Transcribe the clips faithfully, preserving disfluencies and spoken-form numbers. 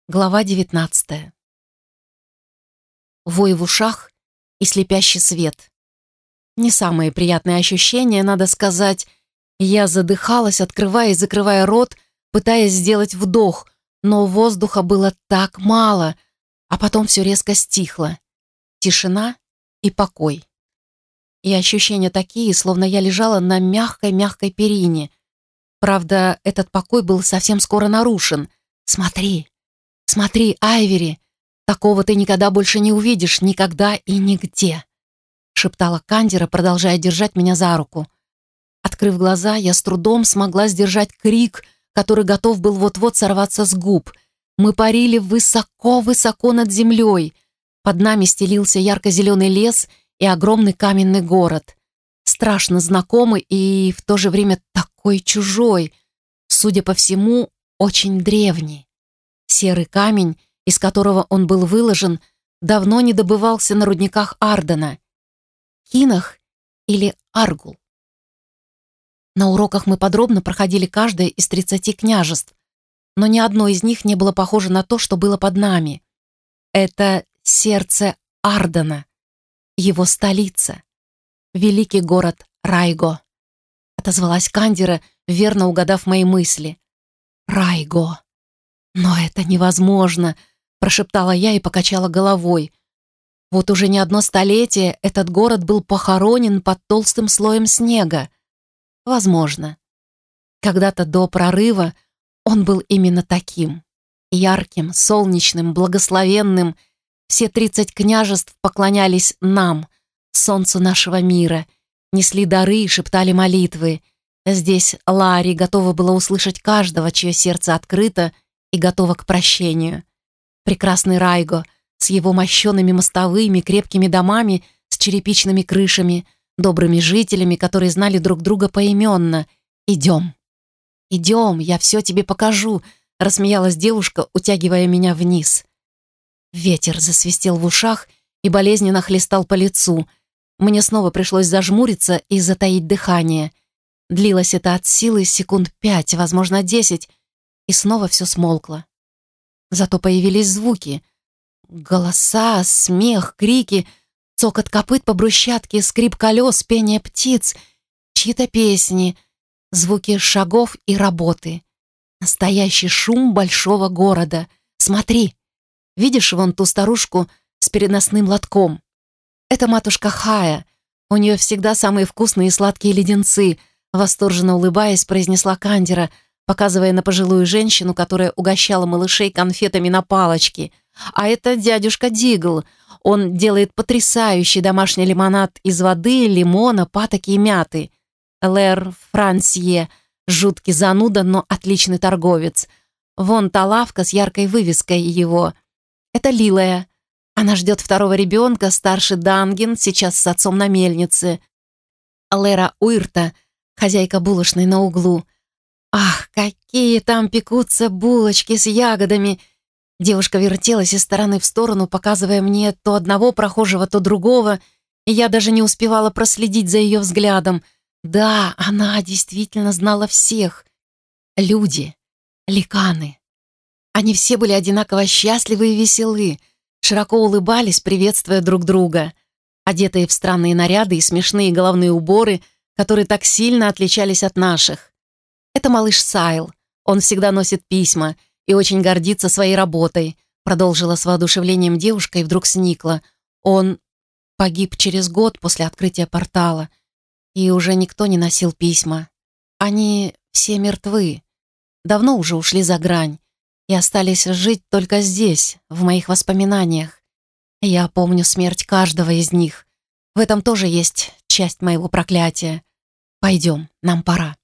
Глава девятнадцатая. Вой в ушах и слепящий свет. Не самые приятные ощущения, надо сказать. Я задыхалась, открывая и закрывая рот, пытаясь сделать вдох, но воздуха было так мало, а потом все резко стихло. Тишина и покой. И ощущения такие, словно я лежала на мягкой-мягкой перине. Правда, этот покой был совсем скоро нарушен. «Смотри! Смотри, Айвери! Такого ты никогда больше не увидишь, никогда и нигде!» шептала Кандира, продолжая держать меня за руку. Открыв глаза, я с трудом смогла сдержать крик, который готов был вот-вот сорваться с губ. Мы парили высоко-высоко над землей. Под нами стелился ярко-зеленый лес и огромный каменный город. Страшно знакомый и в то же время такой чужой. Судя по всему, очень древний. Серый камень, из которого он был выложен, давно не добывался на рудниках Ардена. Кинах или Аргул. На уроках мы подробно проходили каждое из тридцати княжеств, но ни одно из них не было похоже на то, что было под нами. Это сердце Ардена, его столица, великий город Райго. Отозвалась Кандира, верно угадав мои мысли. Райго. «Но это невозможно», — прошептала я и покачала головой. Вот уже не одно столетие этот город был похоронен под толстым слоем снега. Возможно. Когда-то до прорыва он был именно таким. Ярким, солнечным, благословенным. Все тридцать княжеств поклонялись нам, солнцу нашего мира, несли дары и шептали молитвы. Здесь Лаари готова была услышать каждого, чье сердце открыто и готова к прощению. Прекрасный Райго с его мощеными мостовыми, крепкими домами с черепичными крышами, добрыми жителями, которые знали друг друга поименно. «Идем, идем, я все тебе покажу», — рассмеялась девушка, утягивая меня вниз. Ветер засвистел в ушах и болезненно хлестал по лицу. Мне снова пришлось зажмуриться и затаить дыхание. Длилось это от силы секунд пять, возможно, десять, и снова все смолкло. Зато появились звуки. Голоса, смех, крики, цокот копыт по брусчатке, скрип колес, пение птиц, чьи-то песни, звуки шагов и работы. Настоящий шум большого города. Смотри, видишь вон ту старушку с переносным лотком? Это матушка Хая. У нее всегда самые вкусные и сладкие леденцы, восторженно улыбаясь, произнесла Кандира, показывая на пожилую женщину, которая угощала малышей конфетами на палочке. А это дядюшка Дигл. Он делает потрясающий домашний лимонад из воды, лимона, патоки и мяты. Лэр Франсье, жуткий зануда, но отличный торговец. Вон та лавка с яркой вывеской его. Это Лилая. Она ждет второго ребенка, старший Данген, сейчас с отцом на мельнице. Лера Уирта, хозяйка булочной на углу. Ах, какие там пекутся булочки с ягодами! Девушка вертелась из стороны в сторону, показывая мне то одного прохожего, то другого, и я даже не успевала проследить за ее взглядом. Да, она действительно знала всех. Люди, ликаны. Они все были одинаково счастливы и веселы, широко улыбались, приветствуя друг друга, одетые в странные наряды и смешные головные уборы, которые так сильно отличались от наших. Это малыш Сайл. Он всегда носит письма и очень гордится своей работой, продолжила с воодушевлением девушка и вдруг сникла. Он погиб через год после открытия портала, и уже никто не носил письма. Они все мертвы, давно уже ушли за грань и остались жить только здесь, в моих воспоминаниях. Я помню смерть каждого из них. В этом тоже есть часть моего проклятия. Пойдем, нам пора.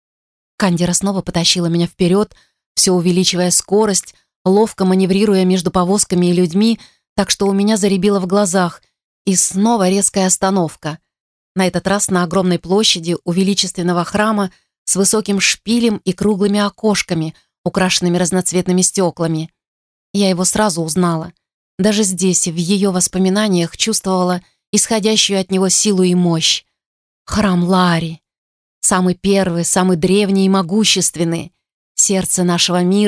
Кандира снова потащила меня вперед, все увеличивая скорость, ловко маневрируя между повозками и людьми, так что у меня заребило в глазах. И снова резкая остановка. На этот раз на огромной площади у величественного храма с высоким шпилем и круглыми окошками, украшенными разноцветными стеклами. Я его сразу узнала. Даже здесь, в ее воспоминаниях, чувствовала исходящую от него силу и мощь. Храм Лаари. Самый первый, самый древний и могущественный. Сердце нашего мира,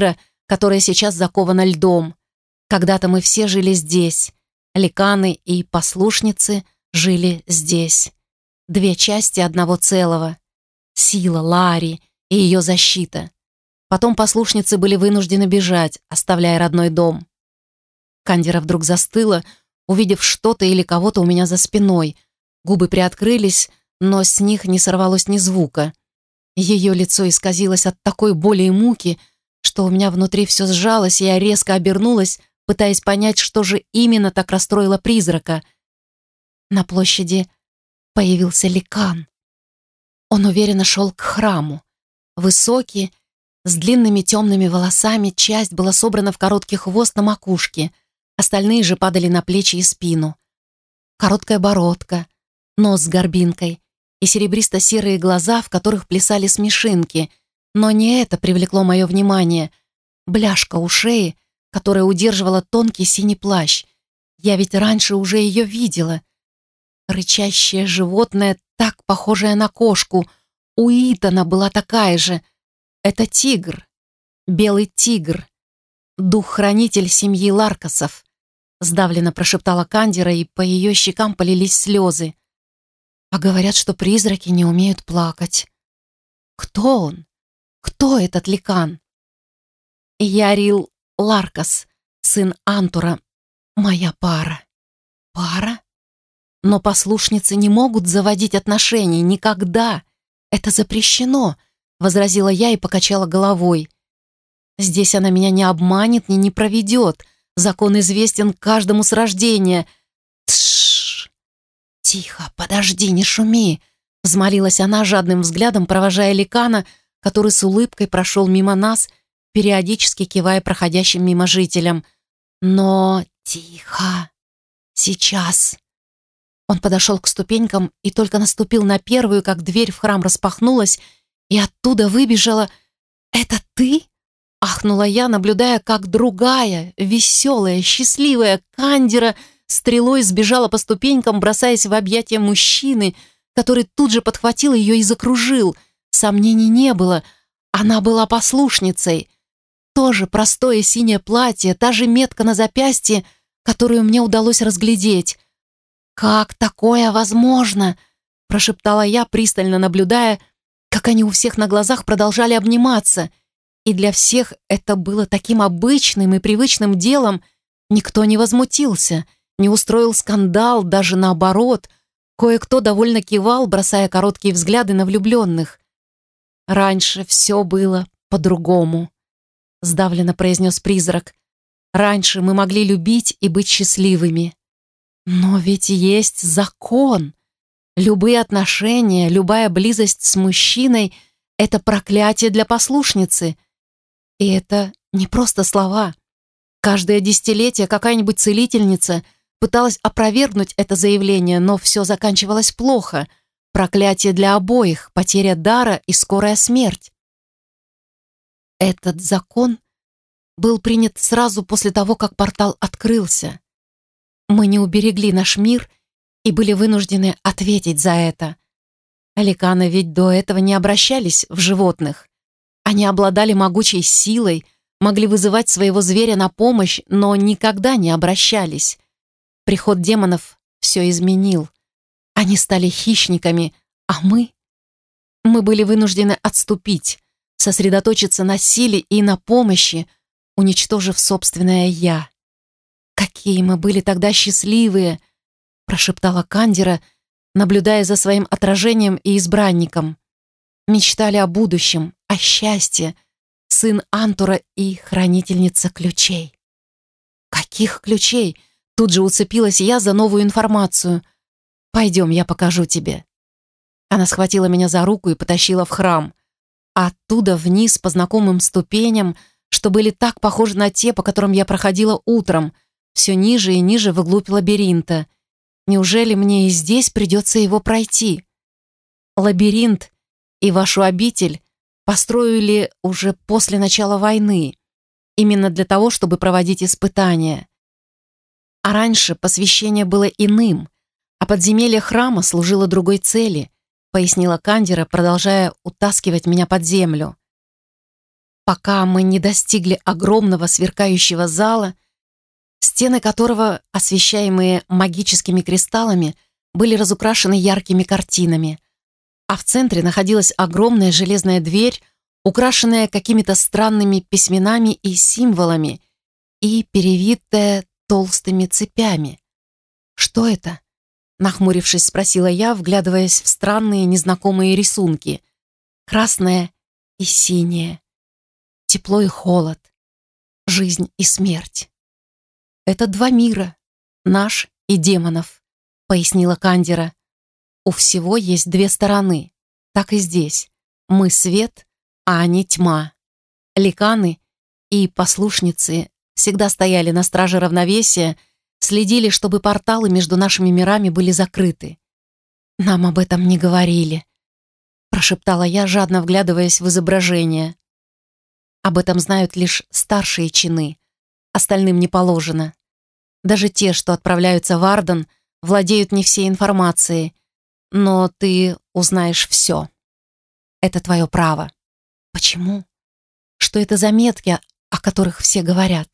которое сейчас заковано льдом. Когда-то мы все жили здесь. Ликаны и послушницы жили здесь. Две части одного целого. Сила Лаари и ее защита. Потом послушницы были вынуждены бежать, оставляя родной дом. Кандира вдруг застыла, увидев что-то или кого-то у меня за спиной. Губы приоткрылись, но с них не сорвалось ни звука. Ее лицо исказилось от такой боли и муки, что у меня внутри все сжалось, и я резко обернулась, пытаясь понять, что же именно так расстроило призрака. На площади появился Ликан. Он уверенно шел к храму. Высокий, с длинными темными волосами, часть была собрана в короткий хвост на макушке, остальные же падали на плечи и спину. Короткая бородка, нос с горбинкой и серебристо-серые глаза, в которых плясали смешинки. Но не это привлекло мое внимание. Бляшка у шеи, которая удерживала тонкий синий плащ. Я ведь раньше уже ее видела. Рычащее животное, так похожее на кошку. У Итана была такая же. Это тигр. Белый тигр. Дух-хранитель семьи Ларкасов. Сдавленно прошептала Кандира, и по ее щекам полились слезы. А говорят, что призраки не умеют плакать. Кто он? Кто этот Ликан? Ярил Ларкас, сын Антура, моя пара. Пара? Но послушницы не могут заводить отношений никогда. Это запрещено, возразила я и покачала головой. Здесь она меня не обманет, ни не проведет. Закон известен каждому с рождения. Тш! Тихо, подожди, не шуми, взмолилась она, жадным взглядом провожая Ликана, который с улыбкой прошел мимо нас, периодически кивая проходящим мимо жителям. Но тихо, сейчас. Он подошел к ступенькам и только наступил на первую, как дверь в храм распахнулась, и оттуда выбежала... «Это ты?» — ахнула я, наблюдая, как другая, веселая, счастливая Кандира стрелой сбежала по ступенькам, бросаясь в объятия мужчины, который тут же подхватил ее и закружил. Сомнений не было. Она была послушницей. Тоже простое синее платье, та же метка на запястье, которую мне удалось разглядеть. «Как такое возможно?» — прошептала я, пристально наблюдая, как они у всех на глазах продолжали обниматься. И для всех это было таким обычным и привычным делом. Никто не возмутился, не устроил скандал, даже наоборот. Кое-кто довольно кивал, бросая короткие взгляды на влюбленных. «Раньше все было по-другому», — сдавленно произнес призрак. «Раньше мы могли любить и быть счастливыми. Но ведь есть закон. Любые отношения, любая близость с мужчиной — это проклятие для послушницы. И это не просто слова. Каждое десятилетие какая-нибудь целительница пыталась опровергнуть это заявление, но все заканчивалось плохо. Проклятие для обоих, потеря дара и скорая смерть. Этот закон был принят сразу после того, как портал открылся. Мы не уберегли наш мир и были вынуждены ответить за это. Ликаны ведь до этого не обращались в животных. Они обладали могучей силой, могли вызывать своего зверя на помощь, но никогда не обращались. Приход демонов все изменил. Они стали хищниками, а мы... Мы были вынуждены отступить, сосредоточиться на силе и на помощи, уничтожив собственное «я». «Какие мы были тогда счастливые!» — прошептала Кандира, наблюдая за своим отражением и избранником. Мечтали о будущем, о счастье, сын Антура и хранительница ключей. «Каких ключей?» — тут же уцепилась я за новую информацию. «Пойдем, я покажу тебе». Она схватила меня за руку и потащила в храм. А оттуда вниз по знакомым ступеням, что были так похожи на те, по которым я проходила утром, все ниже и ниже вглубь лабиринта. Неужели мне и здесь придется его пройти? Лабиринт и вашу обитель построили уже после начала войны, именно для того, чтобы проводить испытания. А раньше посвящение было иным, а подземелье храма служило другой цели, пояснила Кандира, продолжая утаскивать меня под землю. пока мы не достигли огромного сверкающего зала, стены которого, освещаемые магическими кристаллами, были разукрашены яркими картинами, а в центре находилась огромная железная дверь, украшенная какими-то странными письменами и символами и перевитая толстыми цепями. «Что это?» — нахмурившись, спросила я, вглядываясь в странные незнакомые рисунки. «Красное и синее, тепло и холод, жизнь и смерть. Это два мира, наш и демонов», — пояснила Кандира. «У всего есть две стороны, так и здесь. Мы свет, а они тьма. Ликаны и послушницы всегда стояли на страже равновесия, следили, чтобы порталы между нашими мирами были закрыты. Нам об этом не говорили», — прошептала я, жадно вглядываясь в изображение. «Об этом знают лишь старшие чины, остальным не положено. Даже те, что отправляются в Ардан, владеют не всей информацией, но ты узнаешь все. Это твое право». «Почему? Что это за метки, о которых все говорят?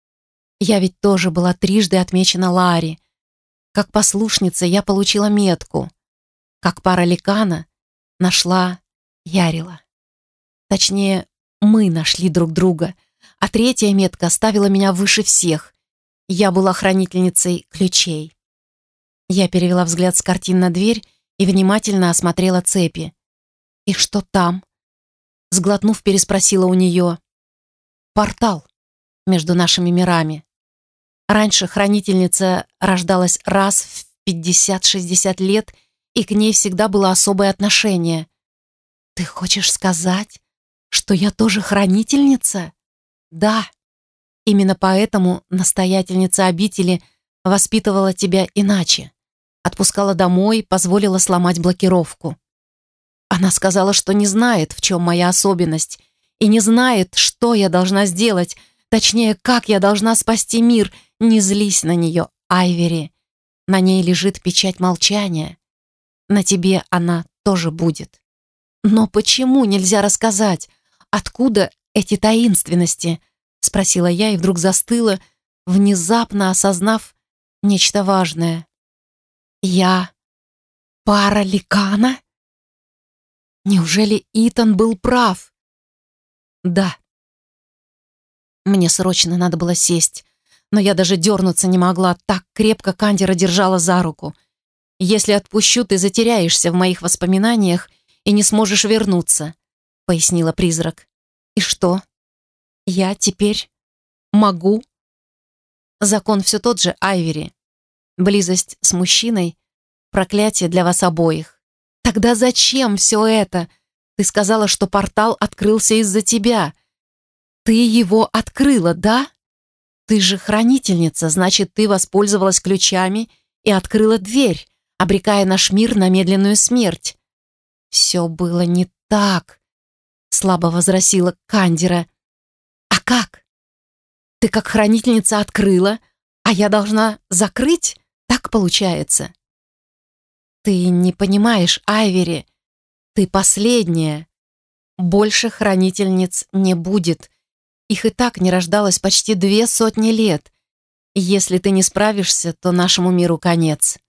Я ведь тоже была трижды отмечена Лаари. Как послушница я получила метку. Как пара ликана нашла Ярила. Точнее, мы нашли друг друга, а третья метка ставила меня выше всех. Я была хранительницей ключей». Я перевела взгляд с картин на дверь и внимательно осмотрела цепи. «И что там?» Сглотнув, переспросила у нее. «Портал между нашими мирами. Раньше хранительница рождалась раз в пятьдесят-шестьдесят лет, и к ней всегда было особое отношение». «Ты хочешь сказать, что я тоже хранительница?» «Да. Именно поэтому настоятельница обители воспитывала тебя иначе. Отпускала домой, позволила сломать блокировку. Она сказала, что не знает, в чем моя особенность, и не знает, что я должна сделать, точнее, как я должна спасти мир. Не злись на нее, Айвери. На ней лежит печать молчания. На тебе она тоже будет. Но почему нельзя рассказать? Откуда эти таинственности?» — спросила я и вдруг застыла, внезапно осознав нечто важное. «Я пара ликана? Неужели Итан был прав?» «Да». Мне срочно надо было сесть, но я даже дернуться не могла, так крепко Кандира держала за руку. «Если отпущу, ты затеряешься в моих воспоминаниях и не сможешь вернуться», — пояснила призрак. «И что? Я теперь могу?» «Закон все тот же, Айвери. Близость с мужчиной — проклятие для вас обоих». «Тогда зачем все это? Ты сказала, что портал открылся из-за тебя. Ты его открыла, да? Ты же хранительница, значит, ты воспользовалась ключами и открыла дверь, обрекая наш мир на медленную смерть». «Все было не так», — слабо возразила Кандира. «А как? Ты как хранительница открыла, а я должна закрыть? Так получается?» «Ты не понимаешь, Айвери. Ты последняя. Больше хранительниц не будет. Их и так не рождалось почти две сотни лет. Если ты не справишься, то нашему миру конец».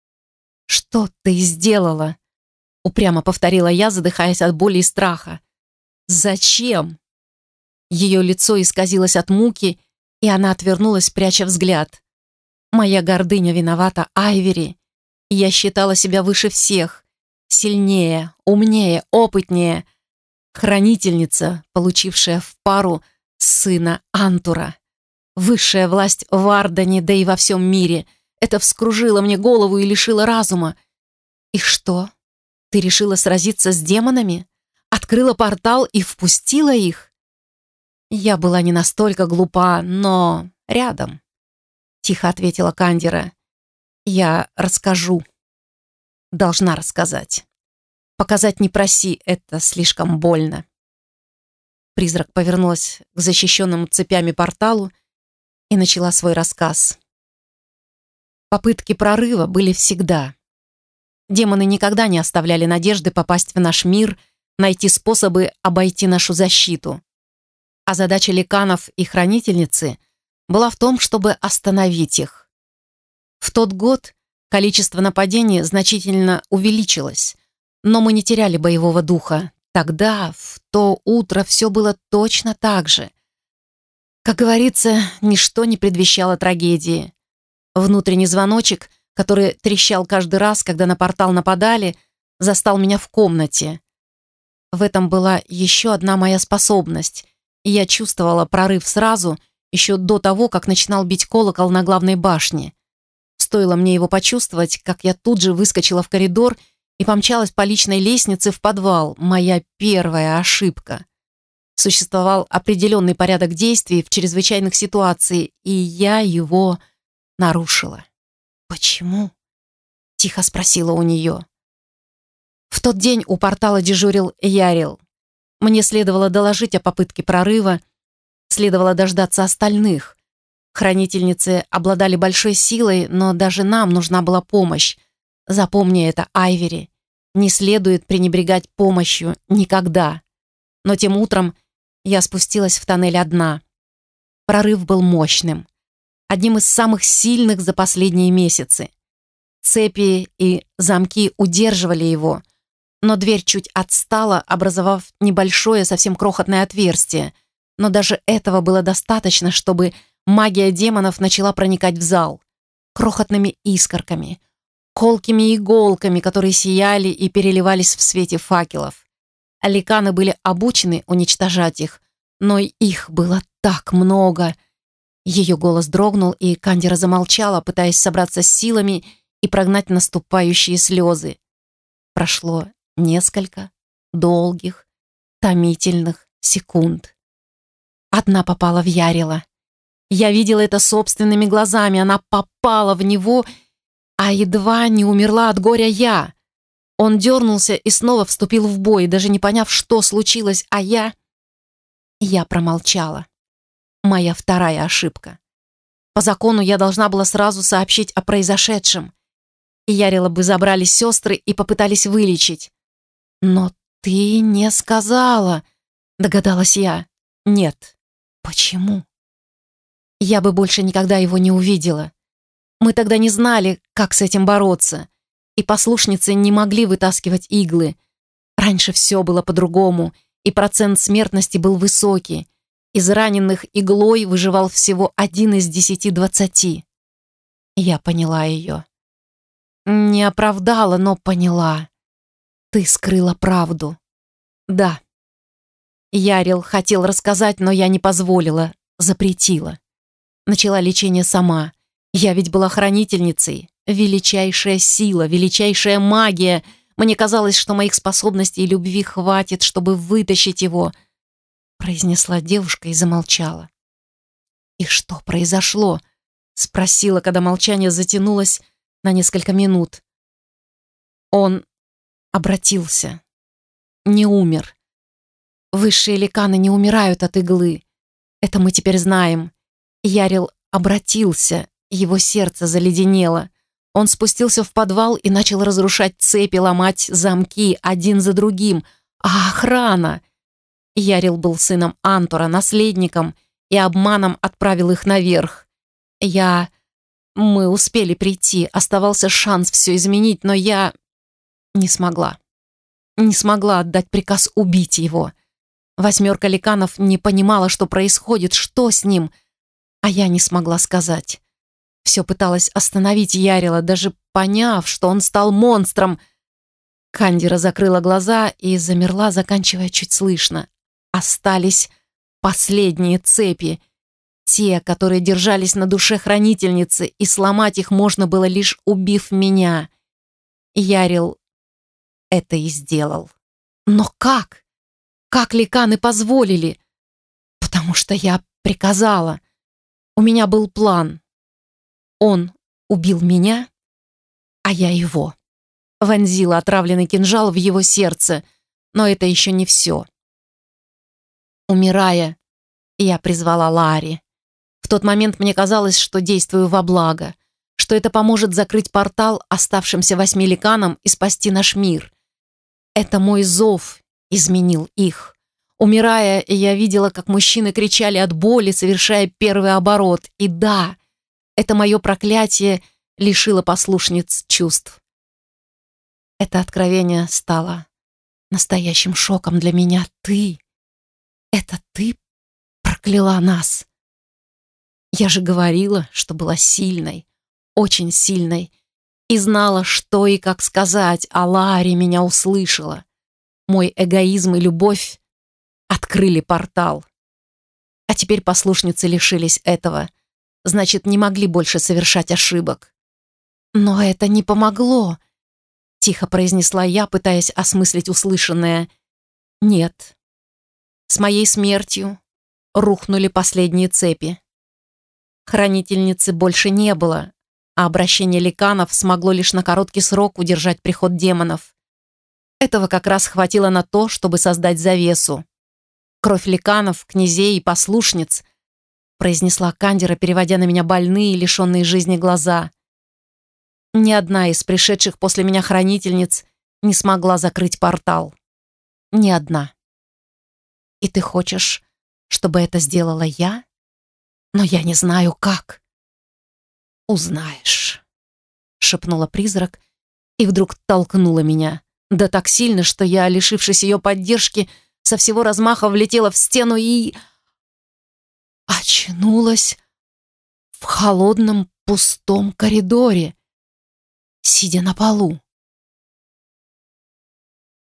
«Что ты сделала?» — упрямо повторила я, задыхаясь от боли и страха. «Зачем?» Ее лицо исказилось от муки, и она отвернулась, пряча взгляд. «Моя гордыня виновата, Айвери. Я считала себя выше всех, сильнее, умнее, опытнее. Хранительница, получившая в пару сына Антура. Высшая власть в Ардане, да и во всем мире. Это вскружило мне голову и лишило разума. И что? Ты решила сразиться с демонами? Открыла портал и впустила их?» «Я была не настолько глупа, но рядом», — тихо ответила Кандира. «Я расскажу. Должна рассказать. Показать не проси, это слишком больно». Призрак повернулась к защищенному цепями порталу и начала свой рассказ. Попытки прорыва были всегда. Демоны никогда не оставляли надежды попасть в наш мир, найти способы обойти нашу защиту. а задача ликанов и хранительницы была в том, чтобы остановить их. В тот год количество нападений значительно увеличилось, но мы не теряли боевого духа. Тогда, в то утро, все было точно так же. Как говорится, ничто не предвещало трагедии. Внутренний звоночек, который трещал каждый раз, когда на портал нападали, застал меня в комнате. В этом была еще одна моя способность, и я чувствовала прорыв сразу, еще до того, как начинал бить колокол на главной башне. Стоило мне его почувствовать, как я тут же выскочила в коридор и помчалась по личной лестнице в подвал. Моя первая ошибка. Существовал определенный порядок действий в чрезвычайных ситуациях, и я его нарушила. «Почему?» — тихо спросила у нее. В тот день у портала дежурил Ярил. Мне следовало доложить о попытке прорыва, следовало дождаться остальных. Хранительницы обладали большой силой, но даже нам нужна была помощь. Запомни это, Айвери. Не следует пренебрегать помощью никогда. Но тем утром я спустилась в тоннель одна. Прорыв был мощным, одним из самых сильных за последние месяцы. Цепи и замки удерживали его, но дверь чуть отстала, образовав небольшое, совсем крохотное отверстие. Но даже этого было достаточно, чтобы магия демонов начала проникать в зал. Крохотными искорками, колкими иголками, которые сияли и переливались в свете факелов. Ликаны были обучены уничтожать их, но их было так много. Ее голос дрогнул, и Кандира замолчала, пытаясь собраться с силами и прогнать наступающие слезы. Прошло несколько долгих, томительных секунд. Одна попала в Ярила. Я видела это собственными глазами. Она попала в него, а едва не умерла от горя я. Он дернулся и снова вступил в бой, даже не поняв, что случилось, а я... Я промолчала. Моя вторая ошибка. По закону я должна была сразу сообщить о произошедшем. И Ярила бы забрали сестры и попытались вылечить. «Но ты не сказала», — догадалась я. «Нет». «Почему?» Я бы больше никогда его не увидела. Мы тогда не знали, как с этим бороться, и послушницы не могли вытаскивать иглы. Раньше все было по-другому, и процент смертности был высокий. Из раненых иглой выживал всего один из десяти-двадцати. Я поняла ее. Не оправдала, но поняла. Ты скрыла правду. Да. Ярил хотел рассказать, но я не позволила, запретила. Начала лечение сама. Я ведь была хранительницей. Величайшая сила, величайшая магия. Мне казалось, что моих способностей и любви хватит, чтобы вытащить его, произнесла девушка и замолчала. «И что произошло?» — спросила, когда молчание затянулось на несколько минут. Он обратился. Не умер. Высшие ликаны не умирают от иглы. Это мы теперь знаем. Ярил обратился, его сердце заледенело. Он спустился в подвал и начал разрушать цепи, ломать замки один за другим. А охрана? Ярил был сыном Антура, наследником, и обманом отправил их наверх. Я... Мы успели прийти, оставался шанс все изменить, но я не смогла. Не смогла отдать приказ убить его. Восьмерка ликанов не понимала, что происходит, что с ним, а я не смогла сказать. Все пыталась остановить Ярила, даже поняв, что он стал монстром. Кандира закрыла глаза и замерла, заканчивая чуть слышно. Остались последние цепи, те, которые держались на душе хранительницы, и сломать их можно было, лишь убив меня. Ярил это и сделал. Но как? Как ликаны позволили? Потому что я приказала. У меня был план. Он убил меня, а я его. Вонзила отравленный кинжал в его сердце, но это еще не все. Умирая, я призвала Лаари. В тот момент мне казалось, что действую во благо, что это поможет закрыть портал оставшимся восьми ликанам и спасти наш мир. Это мой зов изменил их. Умирая, я видела, как мужчины кричали от боли, совершая первый оборот. И да, это мое проклятие лишило послушниц чувств. Это откровение стало настоящим шоком для меня. Ты, это ты прокляла нас. Я же говорила, что была сильной, очень сильной, и знала, что и как сказать, а Ларри меня услышала. Мой эгоизм и любовь открыли портал. А теперь послушницы лишились этого, значит, не могли больше совершать ошибок. Но это не помогло, тихо произнесла я, пытаясь осмыслить услышанное. Нет. С моей смертью рухнули последние цепи. Хранительницы больше не было, а обращение ликанов смогло лишь на короткий срок удержать приход демонов. Этого как раз хватило на то, чтобы создать завесу. Кровь ликанов, князей и послушниц, произнесла Кандира, переводя на меня больные, лишенные жизни глаза. Ни одна из пришедших после меня хранительниц не смогла закрыть портал. Ни одна. И ты хочешь, чтобы это сделала я? Но я не знаю, как. Узнаешь, шепнула призрак и вдруг толкнула меня. Да так сильно, что я, лишившись ее поддержки, со всего размаха влетела в стену и... очнулась в холодном пустом коридоре, сидя на полу.